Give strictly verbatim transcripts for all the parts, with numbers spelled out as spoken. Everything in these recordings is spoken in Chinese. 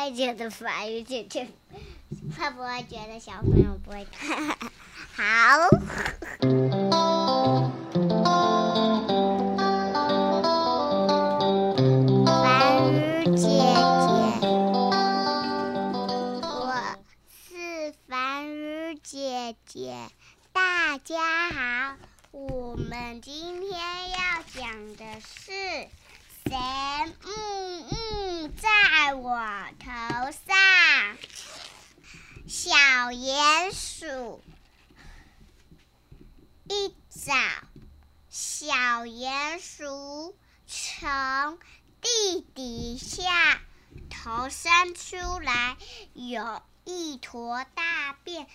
会觉得烦，而且就会不会觉得小朋友不会看？好。凡如姐姐，我是凡如姐姐，大家好，我们今天要讲的是谁嗯嗯在我头上。小鼹鼠。一早，小鼹鼠从地底下头伸出来，有一坨大便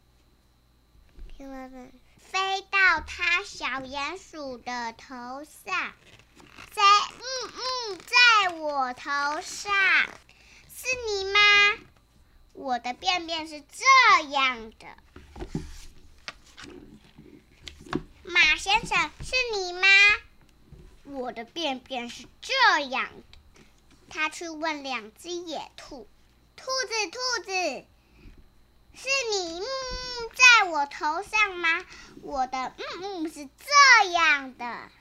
飞到它小鼹鼠的头上。谁嗯嗯在我头上？是你吗？我的便便是这样的。马先生，是你吗？我的便便是这样的。他去问两只野兔，兔子，兔子，是你嗯嗯在我头上吗？我的嗯嗯是这样的。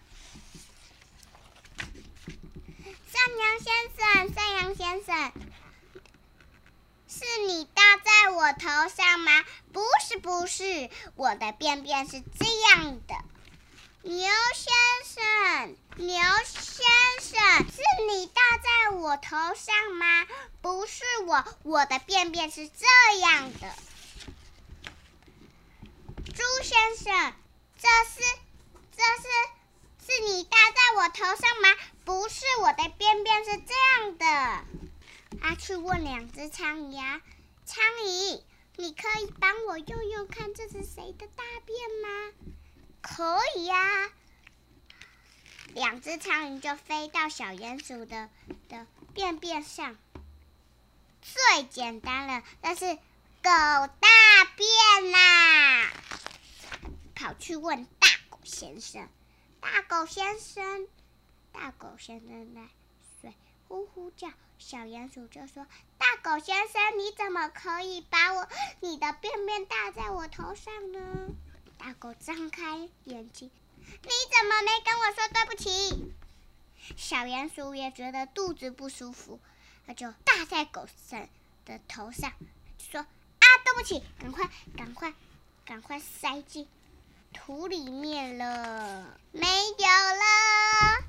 山羊先生，山羊先生，是你搭在我头上吗？不是，不是，我的便便是这样的。牛先生，牛先生，是你搭在我头上吗？不是我，我的便便是这样的。猪先生，这是，这是，是你搭在我头上吗？不是，我的便便是这样的。他去问两只苍蝇呀，苍蝇，你可以帮我用用看这是谁的大便吗？可以呀、啊。两只苍蝇就飞到小鼹鼠的的便便上。最简单了，那是狗大便啦！跑去问大狗先生，大狗先生，大狗先生在水呼呼叫。小鼹鼠就说：“大狗先生，你怎么可以把我你的便便搭在我头上呢？”大狗张开眼睛：“你怎么没跟我说对不起？”小鼹鼠也觉得肚子不舒服，他就搭在狗身的头上，说：“啊，对不起，赶快，赶快，赶快塞进土里面了，没有了。”